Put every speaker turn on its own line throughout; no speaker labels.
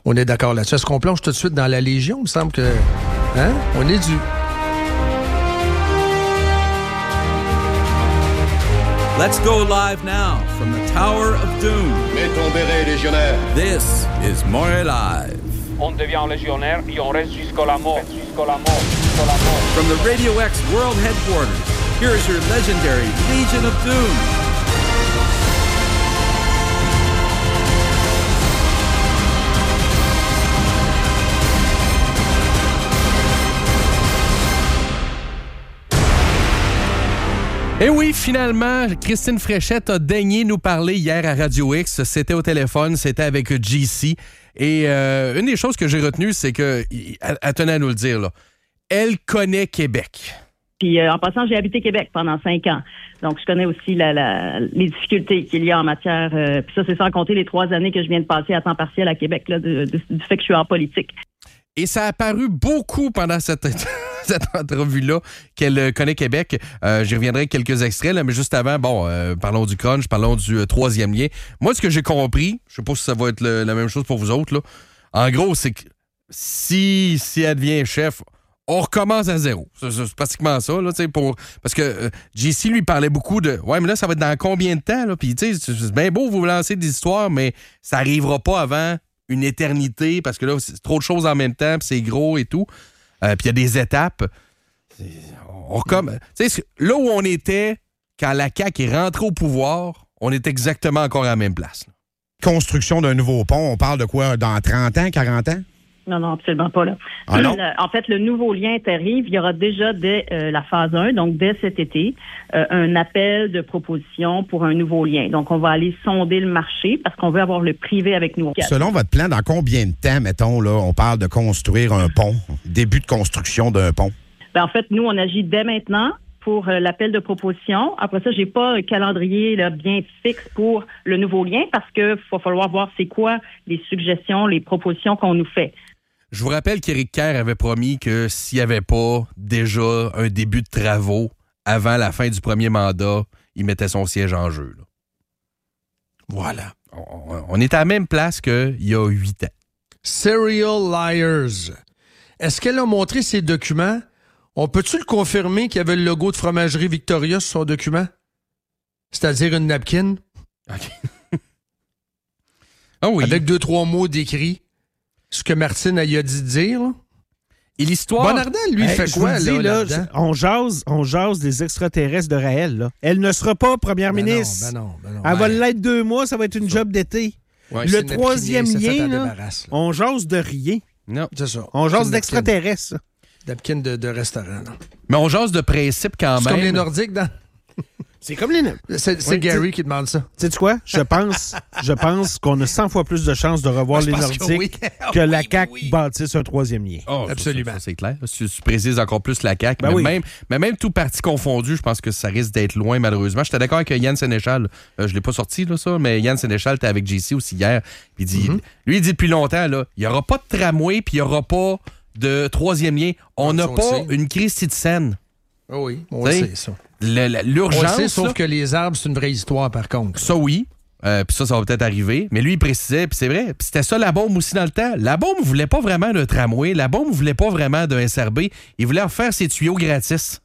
On est d'accord là-dessus. Est-ce qu'on plonge tout de suite dans la Légion? Il me semble que... Hein? On est dû.
Let's go live now from the Tower of Doom.
Mets ton béret, légionnaire.
This is Montréal Live.
On devient légionnaire et on reste jusqu'à la mort. Jusqu'à la mort. Jusqu'à la mort.
From the Radio X World Headquarters, here is your legendary Legion of Doom.
Et oui, finalement, Christine Fréchette a daigné nous parler hier à Radio X. C'était au téléphone, c'était avec JC. Et une des choses que j'ai retenues, c'est qu'elle tenait à nous le dire, là. Elle connaît Québec.
Puis en passant, j'ai habité Québec pendant 5 ans. Donc, je connais aussi les difficultés qu'il y a en matière... puis ça, c'est sans compter les 3 années que je viens de passer à temps partiel à Québec, là, du fait que je suis en politique.
Et ça a apparu beaucoup pendant cette entrevue-là qu'elle connaît Québec. J'y reviendrai quelques extraits, là, mais juste avant, parlons du crunch, parlons du troisième lien. Moi, ce que j'ai compris, je sais pas si ça va être la même chose pour vous autres, là. En gros, c'est que si elle devient chef, on recommence à zéro. C'est pratiquement ça, là, parce que JC lui parlait beaucoup de « Ouais, mais là, ça va être dans combien de temps? » là? Puis, tu sais, c'est bien beau vous lancer des histoires, mais ça arrivera pas avant une éternité, parce que là, c'est trop de choses en même temps, puis c'est gros et tout. Puis il y a des étapes. Là où on était, quand la CAQ est rentrée au pouvoir, on est exactement encore à la même place. Là.
Construction d'un nouveau pont, on parle de quoi? Dans 30 ans, 40 ans?
Non, absolument pas. Là.
Ah non?
En fait, le nouveau lien arrive. Il y aura déjà dès la phase 1, donc dès cet été, un appel de proposition pour un nouveau lien. Donc, on va aller sonder le marché parce qu'on veut avoir le privé avec nous.
Selon votre plan, dans combien de temps, mettons, là, on parle de construire un pont, début de construction d'un pont?
En fait, nous, on agit dès maintenant pour l'appel de proposition. Après ça, j'ai pas un calendrier là, bien fixe pour le nouveau lien parce que va falloir voir c'est quoi les suggestions, les propositions qu'on nous fait.
Je vous rappelle qu'Éric Kerr avait promis que s'il n'y avait pas déjà un début de travaux avant la fin du premier mandat, il mettait son siège en jeu. Là. Voilà. On est à la même place qu'il y a 8 ans.
Serial Liars. Est-ce qu'elle a montré ses documents? On peut-tu le confirmer qu'il y avait le logo de Fromagerie Victoria sur son document? C'est-à-dire une napkin?
OK. Ah oui.
Avec 2-3 mots décrits. Ce que Martine a dit de dire. Là.
Et l'histoire...
Bonardel, lui, fait quoi,
dis,
là?
On jase des extraterrestres de Raël, là. Elle ne sera pas première ministre.
Ben non.
Elle va l'être 2 mois, ça va être une job d'été.
Ouais,
le troisième lien, là, on jase de rien.
Non,
c'est ça.
On jase d'extraterrestres.
Napkin de restaurant. Là.
Mais on jase de principe quand même.
C'est comme les Nordiques, dans...
C'est comme les...
C'est Gary qui demande ça.
Sais-tu quoi? Je pense qu'on a 100 fois plus de chances de revoir les Nordiques que la CAQ bâtisse un troisième lien.
Oh, absolument. Ça, c'est clair. Si tu précises encore plus la CAQ.
Ben
mais même tout parti confondu, je pense que ça risque d'être loin, malheureusement. J'étais d'accord avec Yann Sénéchal. Je l'ai pas sorti, là, ça, mais Yann Sénéchal était avec JC aussi hier. Puis lui, il dit depuis longtemps, là, il n'y aura pas de tramway, puis il n'y aura pas de troisième lien. On n'a pas une crise de Seine.
Oh oui, on sait ça.
L'urgence.
On le sait, sauf que les arbres, c'est une vraie histoire, par contre.
Ça, oui. Puis ça va peut-être arriver. Mais lui, il précisait, puis c'est vrai. Puis c'était ça, la bombe aussi dans le temps. La bombe ne voulait pas vraiment de tramway. La bombe ne voulait pas vraiment d'un SRB. Il voulait refaire ses tuyaux gratis.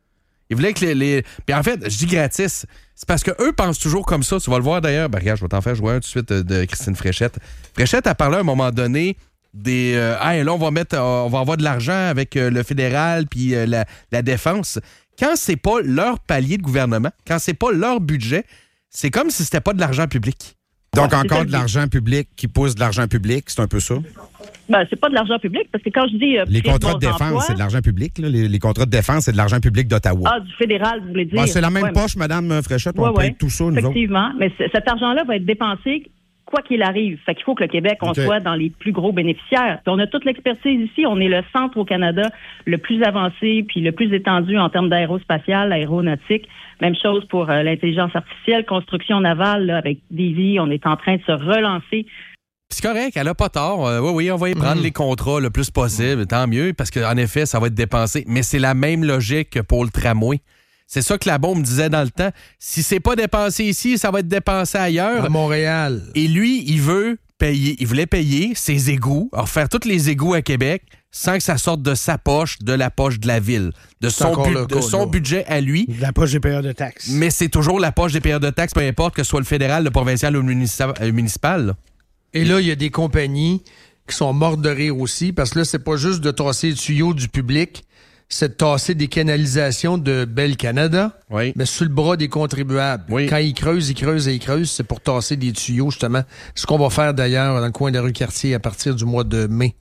Il voulait que les... Puis en fait, je dis gratis. C'est parce qu'eux pensent toujours comme ça. Tu vas le voir d'ailleurs. Ben, regarde, je vais t'en faire jouer un tout de suite de Christine Fréchette. Fréchette a parlé à un moment donné des... là, on va avoir de l'argent avec le fédéral puis la défense. Quand c'est pas leur palier de gouvernement, quand c'est pas leur budget, c'est comme si c'était pas de l'argent public.
Donc, encore de l'argent public qui pousse de l'argent public, c'est un peu ça?
Ben, c'est pas de l'argent public, parce que quand je dis...
les contrats de défense, c'est de l'argent public. Là. Les contrats de défense, c'est de l'argent public d'Ottawa.
Ah, du fédéral, vous voulez dire?
Ben, c'est la même poche, Mme Fréchette, on paye tout ça, nous autres.
Effectivement, mais cet argent-là va être dépensé quoi qu'il arrive. Fait qu'il faut que le Québec, on soit dans les plus gros bénéficiaires. Puis on a toute l'expertise ici. On est le centre au Canada le plus avancé puis le plus étendu en termes d'aérospatial, aéronautique. Même chose pour l'intelligence artificielle, construction navale, là, avec Davy. On est en train de se relancer.
C'est correct, elle a pas tort. Oui, on va y prendre les contrats le plus possible. Tant mieux, parce qu'en effet, ça va être dépensé. Mais c'est la même logique que pour le tramway. C'est ça que la bombe disait dans le temps. Si c'est pas dépensé ici, ça va être dépensé ailleurs.
À Montréal.
Et lui, il veut voulait payer ses égouts, refaire tous les égouts à Québec sans que ça sorte de sa poche, de la poche de la ville, de son budget à lui.
De la poche des payeurs de taxes.
Mais c'est toujours la poche des payeurs de taxes, peu importe que ce soit le fédéral, le provincial ou le municipal. Là.
Et là, il y a des compagnies qui sont mortes de rire aussi, parce que là, c'est pas juste de tasser les tuyaux du public, c'est de tasser des canalisations de Bell Canada, mais sur le bras des contribuables. Oui. Quand ils creusent, c'est pour tasser des tuyaux, justement. Ce qu'on va faire, d'ailleurs, dans le coin de la rue Cartier à partir du mois de mai.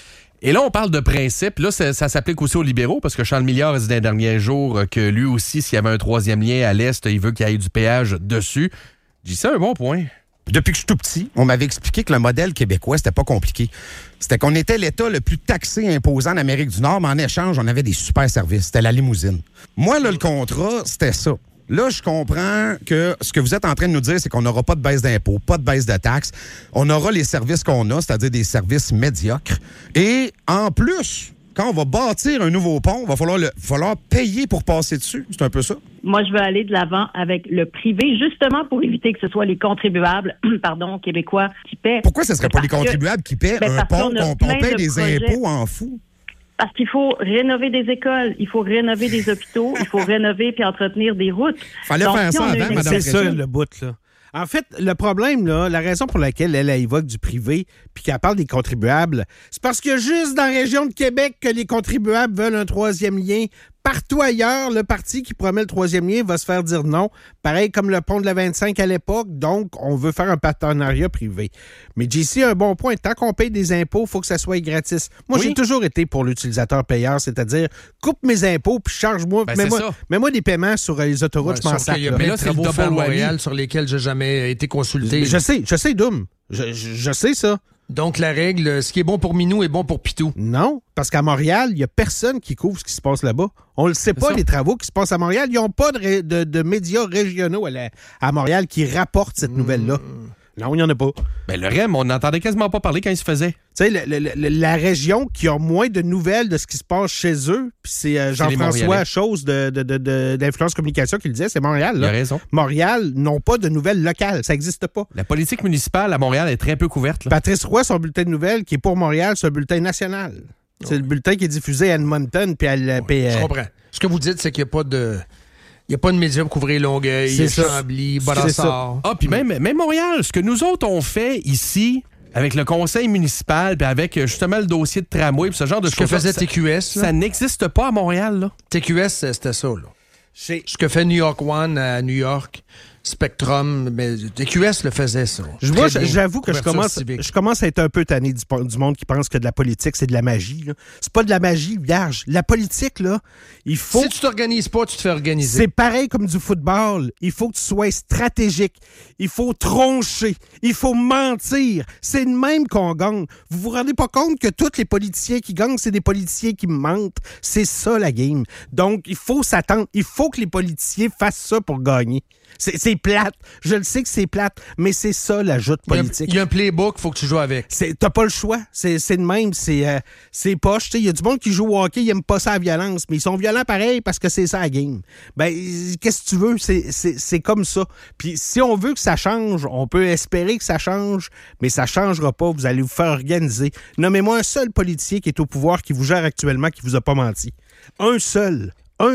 Et là, on parle de principe. Là, ça s'applique aussi aux libéraux, parce que Charles Milliard a dit dans les derniers jours que lui aussi, s'il y avait un troisième lien à l'Est, il veut qu'il y ait du péage dessus. Je dis ça, un bon point.
Depuis que je suis tout petit, on m'avait expliqué que le modèle québécois, c'était pas compliqué. C'était qu'on était l'État le plus taxé et imposant en Amérique du Nord, mais en échange, on avait des super services. C'était la limousine. Moi, là, le contrat, c'était ça. Là, je comprends que ce que vous êtes en train de nous dire, c'est qu'on n'aura pas de baisse d'impôts, pas de baisse de taxes. On aura les services qu'on a, c'est-à-dire des services médiocres. Et en plus, quand on va bâtir un nouveau pont, il va falloir payer pour passer dessus. C'est un peu ça?
Moi, je veux aller de l'avant avec le privé, justement pour éviter que ce soit les contribuables, québécois qui paient.
Pourquoi ce ne serait pas les contribuables qui paient un pont qu'on paie des impôts en fou?
Parce qu'il faut rénover des écoles, il faut rénover des hôpitaux, il faut rénover puis entretenir des routes.
Fallait faire ça avant, madame.
C'est ça, le bout, là. En fait, le problème, là, la raison pour laquelle elle évoque du privé puis qu'elle parle des contribuables, c'est parce que juste dans la région de Québec que les contribuables veulent un troisième lien. Partout ailleurs, le parti qui promet le troisième lien va se faire dire non. Pareil comme le pont de la 25 à l'époque. Donc, on veut faire un partenariat privé. Mais JC a un bon point. Tant qu'on paye des impôts, il faut que ça soit gratis. Moi, j'ai toujours été pour l'utilisateur payeur, c'est-à-dire coupe mes impôts puis charge-moi. Mets-moi des paiements sur les autoroutes, je m'en sers.
Il y a plein de travaux faits à Montréal sur lesquels j'ai jamais été consulté.
Je sais, Doom. Je sais ça.
Donc, la règle, ce qui est bon pour Minou est bon pour Pitou.
Non, parce qu'à Montréal, il n'y a personne qui couvre ce qui se passe là-bas. On ne le sait pas, les travaux qui se passent à Montréal. Ils n'ont pas de médias régionaux à Montréal qui rapportent cette nouvelle-là. Non, il n'y en a pas.
Ben, le REM, on n'entendait quasiment pas parler quand il se faisait.
Tu sais, la région qui a moins de nouvelles de ce qui se passe chez eux, puis c'est Jean-François Chose d'Influence Communication qui le disait, c'est Montréal. Là.
Il a raison.
Montréal n'ont pas de nouvelles locales. Ça n'existe pas.
La politique municipale à Montréal est très peu couverte. Là.
Patrice Roy, son bulletin de nouvelles qui est pour Montréal, c'est un bulletin national. C'est le bulletin qui est diffusé à Edmonton puis à
Je comprends. Ce que vous dites, c'est qu'il n'y a pas de... Il n'y a pas de médias pour couvrir Longueuil, Chambly, Bonassar.
Ah, puis même Montréal, ce que nous autres on fait ici, avec le conseil municipal, puis avec justement le dossier de tramway, puis ce genre de choses.
Ce que faisait TQS.
Ça n'existe pas à Montréal, là.
TQS, c'était ça, là. Ce que fait New York One à New York, Spectrum, mais TQS le faisait, ça.
Moi, j'avoue que je commence à être un peu tanné du monde qui pense que de la politique, c'est de la magie. Là. C'est pas de la magie, vierge. La politique, là, il faut...
Si tu t'organises pas, tu te fais organiser.
C'est pareil comme du football. Il faut que tu sois stratégique. Il faut troncher. Il faut mentir. C'est le même qu'on gagne. Vous vous rendez pas compte que tous les politiciens qui gagnent, c'est des politiciens qui mentent. C'est ça, la game. Donc, il faut s'attendre. Il faut que les politiciens fassent ça pour gagner. C'est plate. Je le sais que c'est plate, mais c'est ça, la joute politique.
Il y a un playbook, il faut que tu joues avec.
T'as pas le choix. C'est de même. C'est poche. Il y a du monde qui joue au hockey, ils aiment pas ça, la violence, mais ils sont violents pareil parce que c'est ça, la game. Ben, qu'est-ce que tu veux? C'est comme ça. Puis si on veut que ça change, on peut espérer que ça change, mais ça changera pas. Vous allez vous faire organiser. Nommez-moi un seul politicien qui est au pouvoir, qui vous gère actuellement, qui vous a pas menti. Un seul.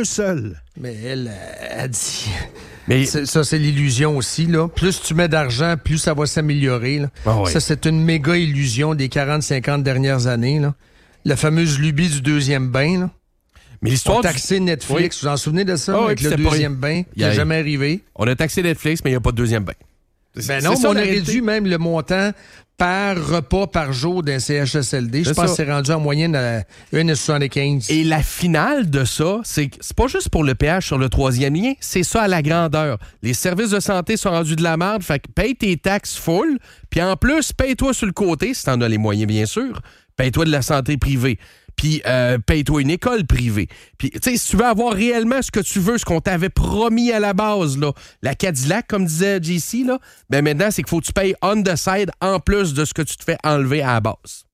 Mais elle a dit... Mais ça, c'est l'illusion aussi, là. Plus tu mets d'argent, plus ça va s'améliorer, là.
Ah oui.
Ça, c'est une méga illusion des 40-50 dernières années, là. La fameuse lubie du deuxième bain, là. Mais l'histoire... On a taxé Netflix. Vous vous en souvenez de ça? Avec le deuxième bain, qui n'a jamais arrivé.
On a taxé Netflix, mais il n'y a pas de deuxième bain.
Ben non, mais on a réduit même le montant par repas par jour d'un CHSLD. Je pense que c'est rendu en moyenne à 1,75.
Et la finale de ça, c'est pas juste pour le péage sur le troisième lien, c'est ça à la grandeur. Les services de santé sont rendus de la merde, fait que paye tes taxes full, puis en plus, paye-toi sur le côté, si t'en as les moyens, bien sûr, paye-toi de la santé privée. Puis paye-toi une école privée. Puis, tu sais, si tu veux avoir réellement ce que tu veux, ce qu'on t'avait promis à la base, là, la Cadillac, comme disait JC, là, ben maintenant, c'est qu'il faut que tu payes on the side en plus de ce que tu te fais enlever à la base.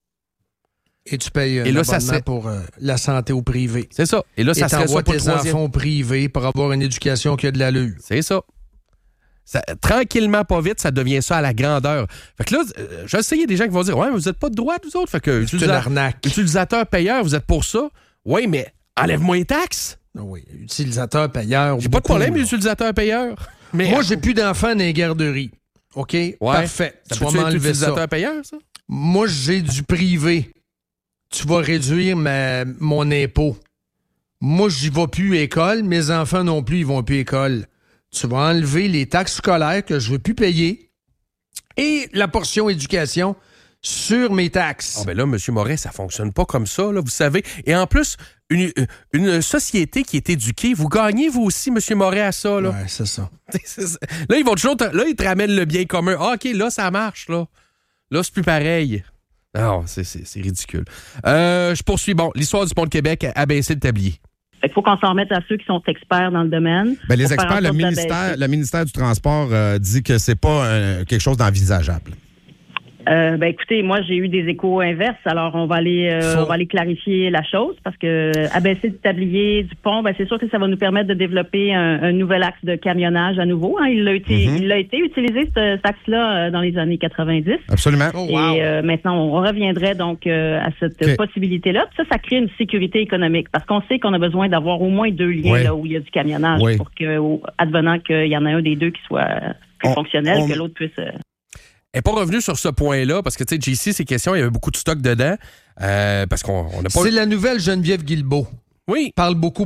Et tu payes un abonnement pour la santé au privé.
C'est ça. Et là, ça serait ça pour
tes enfants au privé pour avoir une éducation qui a de l'allure.
C'est ça. Tranquillement, pas vite, ça devient ça à la grandeur. Fait que là, je sais, il y a des gens qui vont dire « Ouais, mais vous êtes pas de droite, vous autres. » Fait que
c'est une arnaque.
Utilisateur-payeur, vous êtes pour ça. Oui, mais enlève-moi les taxes.
Oui, utilisateur-payeur.
J'ai pas de problème, utilisateur-payeur. Mais
moi, j'ai plus d'enfants dans les garderies. OK? Ouais. Parfait.
Tu vas m'enlever ça. Utilisateur-payeur, ça?
Moi, j'ai du privé. Tu vas réduire mon impôt. Moi, j'y vais plus école. Mes enfants non plus, ils vont plus école. Tu vas enlever les taxes scolaires que je ne veux plus payer et la portion éducation sur mes taxes.
Ah ben là, M. Moret, ça fonctionne pas comme ça, là, vous savez. Et en plus, une société qui est éduquée, vous gagnez, vous aussi, M. Moret, à ça, là.
Ouais, c'est ça.
Là, ils vont toujours... Là, ils te ramènent le bien commun. Ah, OK, là, ça marche, là. Là, c'est plus pareil. Non, c'est ridicule. Je poursuis. Bon, l'histoire du pont de Québec a baissé le tablier.
Il faut qu'on s'en remette à ceux qui sont experts dans le domaine.
Ben, les experts, le ministère du Transport dit que c'est pas quelque chose d'envisageable.
Écoutez, moi, j'ai eu des échos inverses. Alors, on va aller clarifier la chose parce que abaisser le tablier du pont, c'est sûr que ça va nous permettre de développer un nouvel axe de camionnage à nouveau. Hein. Il a été utilisé, cet axe-là, dans les années 90.
Absolument.
Et maintenant, on reviendrait donc à cette possibilité-là. Puis ça crée une sécurité économique parce qu'on sait qu'on a besoin d'avoir au moins 2 liens là où il y a du camionnage pour que, advenant qu'il y en a un des deux qui soit fonctionnel, que l'autre puisse...
Elle n'est pas revenue sur ce point-là, parce que, tu sais, JC, ces questions, il y avait beaucoup de stock dedans, parce qu'on n'a pas...
C'est la nouvelle Geneviève Guilbeault.
Oui.
Parle beaucoup.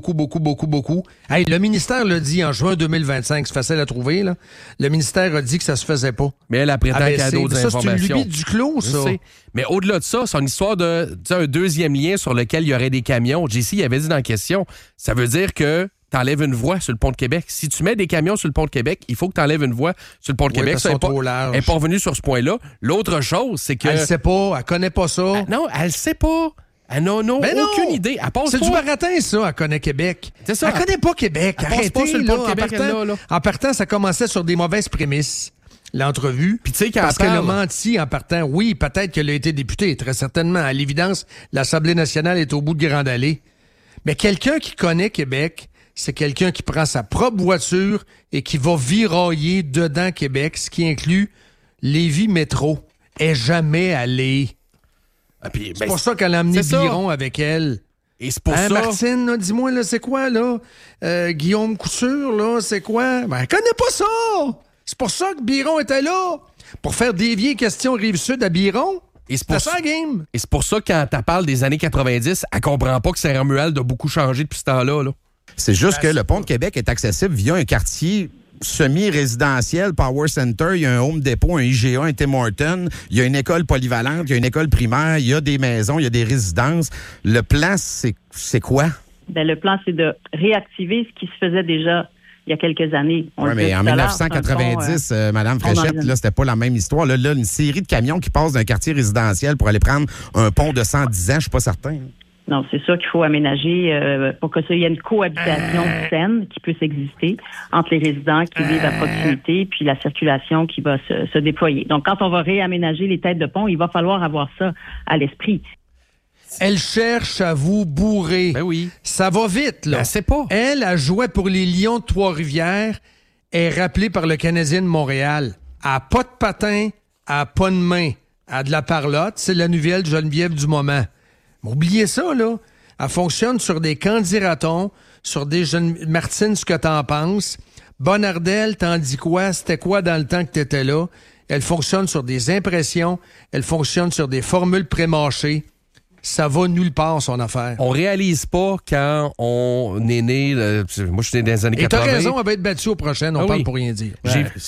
Hey, le ministère l'a dit en juin 2025, c'est facile à trouver, là. Le ministère a dit que ça se faisait pas.
Mais elle a prétend qu'elle a d'autres informations.
Ça, c'est une lubie du clos, ça.
Mais au-delà de ça, c'est une histoire de, un deuxième lien sur lequel il y aurait des camions. JC, il avait dit dans la question, ça veut dire que t'enlèves une voie sur le pont de Québec. Si tu mets des camions sur le pont de Québec, il faut que t'enlèves une voie sur le pont de Québec.
Ça elle
n'est pas revenue sur ce point-là. L'autre chose, c'est que...
Elle sait pas, elle connaît pas ça.
Non, elle sait pas. Elle n'a aucune idée.
C'est du baratin, ça, elle connaît Québec.
C'est ça.
Elle connaît pas Québec.
Arrêtez, pas sur le pont de Québec,
en partant, ça commençait sur des mauvaises prémices. L'entrevue.
Puis tu sais
parce qu'elle a menti en partant. Oui, peut-être qu'elle a été députée, très certainement. À l'évidence, l'Assemblée nationale est au bout de Grande Allée. Mais quelqu'un qui connaît Québec... c'est quelqu'un qui prend sa propre voiture et qui va virailler dedans Québec, ce qui inclut Lévis Métro. Elle est jamais allée. C'est pour ça qu'elle a amené Biron avec elle.
Et c'est pour ça...
Martine, là, dis-moi, là, c'est quoi, là? Guillaume Couture, là, c'est quoi? Elle connaît pas ça! C'est pour ça que Biron était là. Pour faire dévier question Rive-Sud à Biron.
Et c'est ça, game. Et c'est pour ça que quand tu parles des années 90, elle comprend pas que Saint-Romuald a beaucoup changé depuis ce temps-là, là.
C'est juste que le pont de Québec est accessible via un quartier semi-résidentiel, Power Center, il y a un Home Depot, un IGA, un Tim Hortons, il y a une école polyvalente, il y a une école primaire, il y a des maisons, il y a des résidences. Le plan, c'est quoi?
Le plan, c'est de réactiver ce qui se faisait déjà il y a quelques années.
Oui, mais en 1990, Mme Fréchette, là, c'était pas la même histoire. Là, une série de camions qui passent d'un quartier résidentiel pour aller prendre un pont de 110 ans, je suis pas certain.
Non, c'est sûr qu'il faut aménager pour que il y ait une cohabitation saine qui puisse exister entre les résidents qui vivent à proximité puis la circulation qui va se déployer. Donc, quand on va réaménager les têtes de pont, il va falloir avoir ça à l'esprit.
Elle cherche à vous bourrer.
Ben oui.
Ça va vite, là.
Ben, c'est pas.
Elle a joué pour les Lions de Trois-Rivières, est rappelée par le Canadien de Montréal. Elle n'a pas de patin, elle n'a pas de main. Elle a de la parlotte. C'est la nouvelle Geneviève du moment. Oubliez ça, là. Elle fonctionne sur des candidatons, sur des jeunes... Martine, ce que t'en penses. Bonardel, t'en dis quoi? C'était quoi dans le temps que t'étais là? Elle fonctionne sur des impressions. Elle fonctionne sur des formules pré-mâchées. Ça va nulle part, son affaire.
On réalise pas quand on est né... moi, je suis né dans les années 80.
Et t'as raison, elle va être battue aux prochaines. On parle pour rien dire.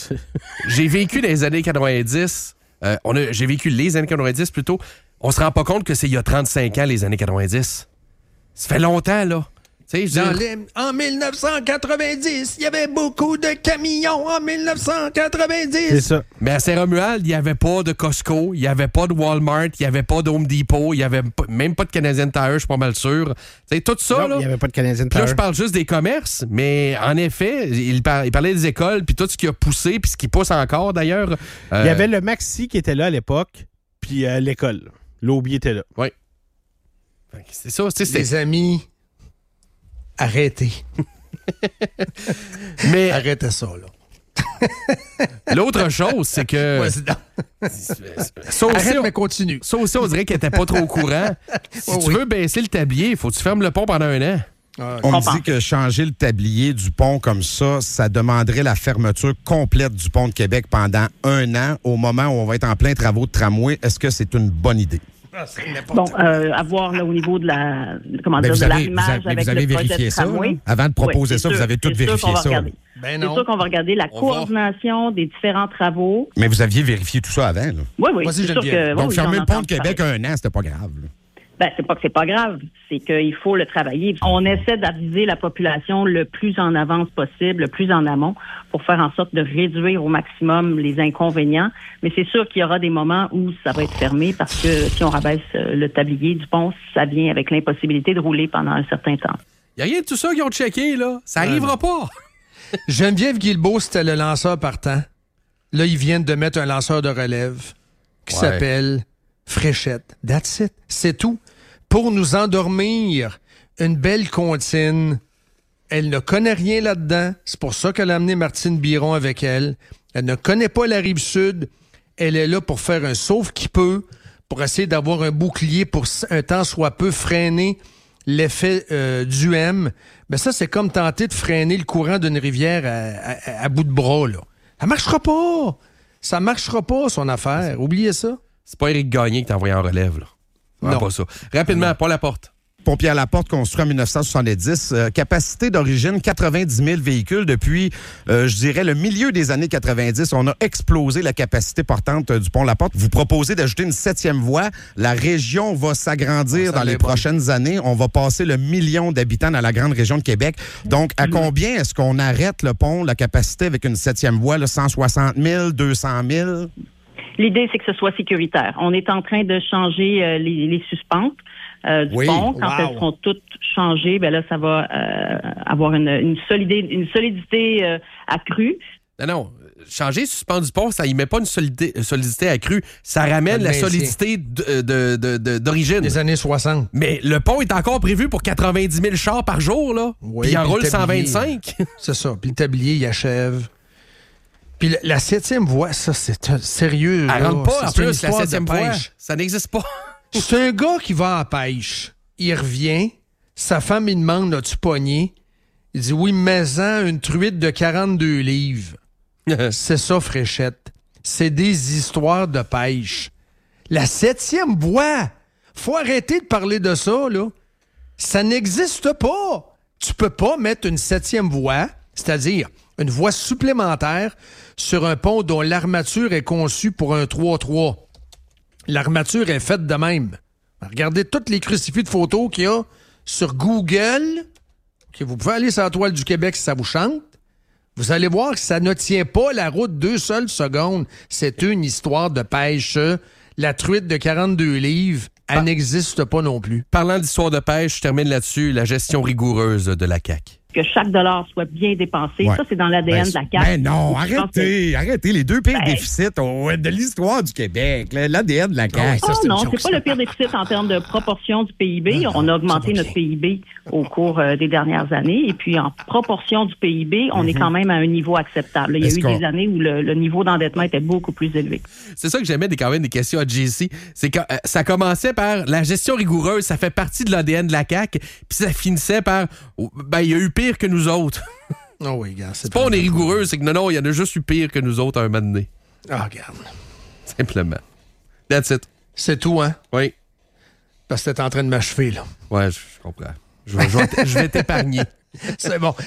J'ai vécu dans les années 90. J'ai vécu les années 90, plutôt. On se rend pas compte que c'est il y a 35 ans, les années 90. Ça fait longtemps, là.
En 1990, il y avait beaucoup de camions en 1990.
C'est ça.
Mais à Saint-Romuald, il n'y avait pas de Costco, il n'y avait pas de Walmart, il n'y avait pas de Home Depot, il n'y avait même pas de Canadian Tire, je suis pas mal sûr. T'sais, tout ça,
non, il n'y avait pas de Canadian Tire.
Là, je parle juste des commerces, mais en effet, il parlait des écoles, puis tout ce qui a poussé, puis ce qui pousse encore, d'ailleurs.
Il y avait le Maxi qui était là à l'époque, puis l'école. L'Aubier était là.
Oui. C'est ça.
Les amis, arrêtez.
Mais
arrêtez ça, là.
L'autre chose, c'est que...
Arrête, mais continue.
Ça aussi, on dirait qu'elle n'était pas trop au courant. Si tu veux baisser le tablier, il faut que tu fermes le pont pendant 1 an.
On me dit que changer le tablier du pont comme ça demanderait la fermeture complète du pont de Québec pendant 1 an, au moment où on va être en plein travaux de tramway. Est-ce que c'est une bonne idée?
Bon, à voir là, au niveau de la, de l'arrimage avec
vous avez
le projet
vérifié
de
ça,
tramway.
là? Avant de proposer ça, vous avez tout vérifié ça.
C'est sûr qu'on va regarder la coordination des différents travaux.
Mais vous aviez vérifié tout ça avant, là?
Oui, c'est sûr que...
Donc, fermer le pont de Québec 1 an, c'était pas grave, là.
Ben, c'est pas que c'est pas grave, c'est qu'il faut le travailler. On essaie d'aviser la population le plus en avance possible, le plus en amont, pour faire en sorte de réduire au maximum les inconvénients. Mais c'est sûr qu'il y aura des moments où ça va être fermé parce que si on rabaisse le tablier du pont, ça vient avec l'impossibilité de rouler pendant un certain temps.
Il n'y a rien de tout ça qui ont checké, là. Ça n'arrivera pas.
Geneviève Guilbeault, c'était le lanceur partant. Là, ils viennent de mettre un lanceur de relève qui s'appelle Fréchette. That's it. C'est tout. Pour nous endormir, une belle comptine. Elle ne connaît rien là-dedans. C'est pour ça qu'elle a amené Martine Biron avec elle. Elle ne connaît pas la Rive-Sud. Elle est là pour faire un sauve qui peut, pour essayer d'avoir un bouclier pour un temps soit peu freiner l'effet du M. Mais ça, c'est comme tenter de freiner le courant d'une rivière à bout de bras, là. Ça marchera pas! Ça marchera pas, son affaire. Oubliez ça.
C'est pas Éric Gagné qui t'a envoyé en relève, là. Non. Pas ça. Rapidement, Paul Laporte.
Pompier à la porte, construit en 1970. Capacité d'origine, 90 000 véhicules. Depuis, je dirais, le milieu des années 90, on a explosé la capacité portante du pont La Porte. Vous proposez d'ajouter une 7e voie. La région va s'agrandir dans les prochaines années. On va passer le 1 million d'habitants dans la grande région de Québec. Donc, à combien est-ce qu'on arrête le pont, la capacité avec une 7e voie? Là, 160 000, 200 000?
L'idée, c'est que ce soit sécuritaire. On est en train de changer les suspentes du pont. Quand elles seront toutes changées, ben là, ça va avoir une solidité accrue.
Non. Changer suspend du pont, ça y met pas une solidité accrue. Ça ramène la solidité d'origine.
Des années 60.
Mais le pont est encore prévu pour 90 000 chars par jour, là. Puis il en roule 125.
C'est ça. Puis le tablier, il achève. Puis la 7e voie, ça, c'est un sérieux.
Elle rentre pas, en plus, la 7e voie. Ça n'existe pas.
C'est un gars qui va à la pêche. Il revient. Sa femme, il demande, as-tu pogné? Il dit, oui, mais-en une truite de 42 livres. C'est ça, Fréchette. C'est des histoires de pêche. La 7e voie. Faut arrêter de parler de ça, là. Ça n'existe pas. Tu peux pas mettre une 7e voie, c'est-à-dire une voie supplémentaire sur un pont dont l'armature est conçue pour un 3-3. L'armature est faite de même. Regardez toutes les crucifix de photos qu'il y a sur Google. Okay, vous pouvez aller sur la toile du Québec si ça vous chante. Vous allez voir que ça ne tient pas la route 2 seules secondes. C'est une histoire de pêche. La truite de 42 livres, elle n'existe pas non plus.
Parlant d'histoire de pêche, je termine là-dessus. La gestion rigoureuse de la CAQ.
Que chaque dollar soit bien dépensé. Ouais. Ça, c'est dans l'ADN de la CAQ.
Ben non, arrêtez. Les 2 pires déficits de l'histoire du Québec. L'ADN de la CAQ.
Non, c'est pas le pire déficit en termes de proportion du PIB. On a augmenté notre PIB au cours des dernières années. Et puis, en proportion du PIB, on est quand même à un niveau acceptable. Il y a eu des années où le niveau d'endettement était beaucoup plus élevé.
C'est ça que j'aimais quand même des questions à JC. C'est que ça commençait par la gestion rigoureuse. Ça fait partie de l'ADN de la CAQ. Puis ça finissait par, il y a eu pire que nous autres.
Oh oui, gars.
C'est pas on est rigoureux, c'est que non, il y en a juste eu pire que nous autres à un moment donné.
Ah, regarde.
Simplement. That's it.
C'est tout, hein?
Oui.
Parce que t'es en train de m'achever, là.
Ouais, je comprends. Je vais t'épargner.
C'est bon.